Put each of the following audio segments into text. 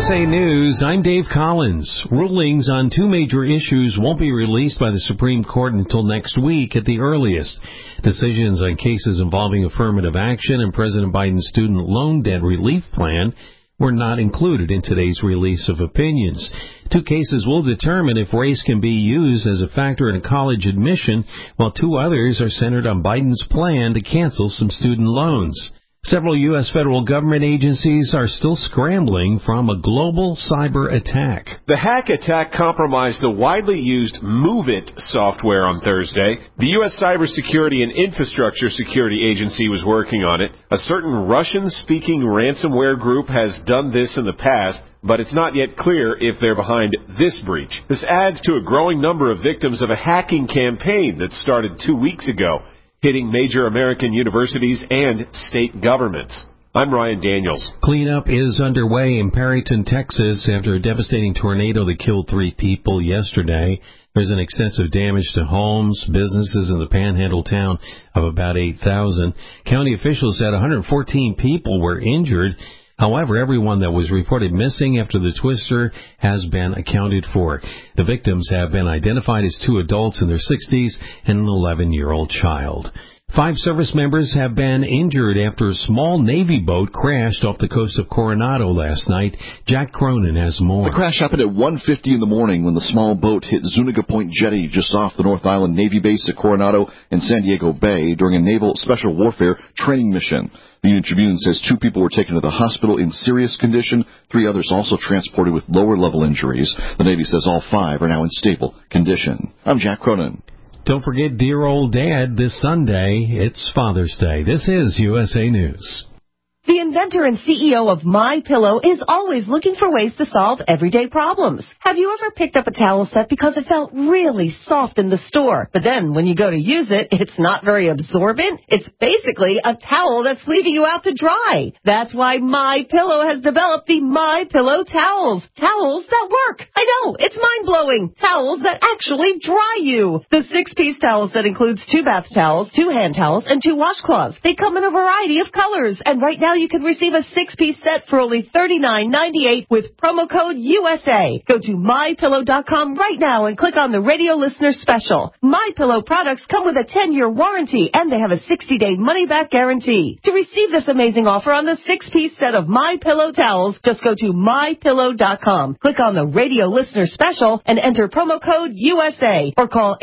USA News, I'm Dave Collins. Rulings on two major issues won't be released by the Supreme Court until next week at the earliest. Decisions on cases involving affirmative action and President Biden's student loan debt relief plan were not included in today's release of opinions. Two cases will determine if race can be used as a factor in a college admission, while two others are centered on Biden's plan to cancel some student loans. Several U.S. federal government agencies are still scrambling from a global cyber attack. The hack attack compromised the widely used MOVEit software on Thursday. The U.S. Cybersecurity and Infrastructure Security Agency was working on it. A certain Russian-speaking ransomware group has done this in the past, but it's not yet clear if they're behind this breach. This adds to a growing number of victims of a hacking campaign that started 2 weeks ago, hitting major American universities and state governments. I'm Ryan Daniels. Cleanup is underway in Perryton, Texas, after a devastating tornado that killed 3 people yesterday. There's an extensive damage to homes, businesses in the panhandle town of about 8,000. County officials said 114 people were injured. However, everyone that was reported missing after the twister has been accounted for. The victims have been identified as 2 adults in their 60s and an 11-year-old child. 5 service members have been injured after a small Navy boat crashed off the coast of Coronado last night. Jack Cronin has more. The crash happened at 1:50 in the morning when the small boat hit Zuniga Point Jetty just off the North Island Navy base at Coronado and San Diego Bay during a naval special warfare training mission. The Union Tribune says 2 people were taken to the hospital in serious condition, 3 others also transported with lower-level injuries. The Navy says all 5 are now in stable condition. I'm Jack Cronin. Don't forget Dear Old Dad this Sunday. It's Father's Day. This is USA News. The inventor and CEO of MyPillow is always looking for ways to solve everyday problems. Have you ever picked up a towel set because it felt really soft in the store, but then when you go to use it, it's not very absorbent? It's basically a towel that's leaving you out to dry. That's why MyPillow has developed the MyPillow towels. Towels that work. I know, it's mind-blowing. Towels that actually dry you. The 6-piece towel set includes 2 bath towels, 2 hand towels, and 2 washcloths. They come in a variety of colors, and right now you can receive a 6-piece set for only $39.98 with promo code USA. Go to MyPillow.com right now and click on the radio listener special. MyPillow products come with a 10-year warranty, and they have a 60-day money-back guarantee. To receive this amazing offer on the 6-piece set of MyPillow towels, just go to MyPillow.com. Click on the radio listener special and enter promo code USA or call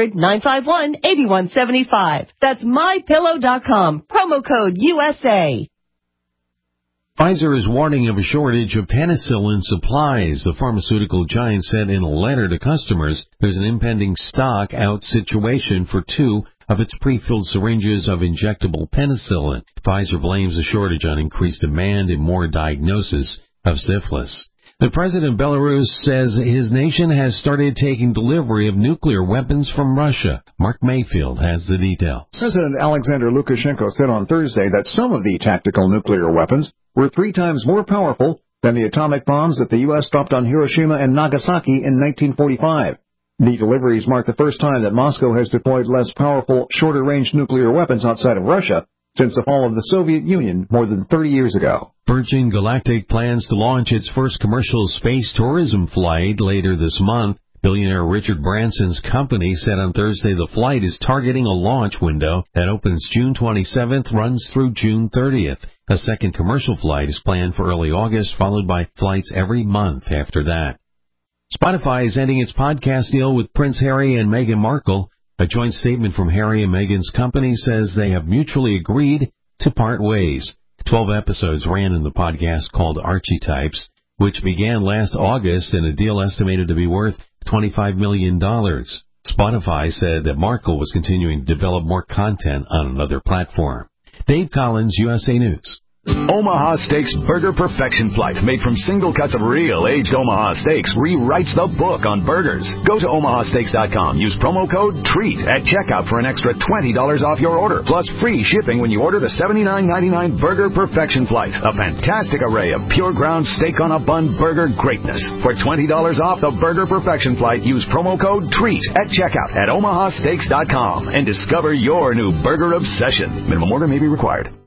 800-951-8175. That's MyPillow.com. Promo code USA. Pfizer is warning of a shortage of penicillin supplies. The pharmaceutical giant said in a letter to customers there's an impending stock-out situation for 2 of its pre-filled syringes of injectable penicillin. Pfizer blames the shortage on increased demand and more diagnosis of syphilis. The president of Belarus says his nation has started taking delivery of nuclear weapons from Russia. Mark Mayfield has the details. President Alexander Lukashenko said on Thursday that some of the tactical nuclear weapons were 3 times more powerful than the atomic bombs that the U.S. dropped on Hiroshima and Nagasaki in 1945. The deliveries mark the first time that Moscow has deployed less powerful, shorter-range nuclear weapons outside of Russia since the fall of the Soviet Union more than 30 years ago. Virgin Galactic plans to launch its first commercial space tourism flight later this month. Billionaire Richard Branson's company said on Thursday the flight is targeting a launch window that opens June 27th, runs through June 30th. A second commercial flight is planned for early August, followed by flights every month after that. Spotify is ending its podcast deal with Prince Harry and Meghan Markle. A joint statement from Harry and Meghan's company says they have mutually agreed to part ways. 12 episodes ran in the podcast called Archetypes, which began last August in a deal estimated to be worth $25 million. Spotify said that Markle was continuing to develop more content on another platform. Dave Collins, USA News. Omaha Steaks Burger Perfection Flight, made from single cuts of real aged Omaha steaks, rewrites the book on burgers. Go to omahasteaks.com. Use promo code TREAT at checkout for an extra $20 off your order, plus free shipping when you order the $79.99 Burger Perfection Flight. A fantastic array of pure ground steak on a bun burger greatness. For $20 off the Burger Perfection Flight, use promo code TREAT at checkout at omahasteaks.com and discover your new burger obsession. Minimum order may be required.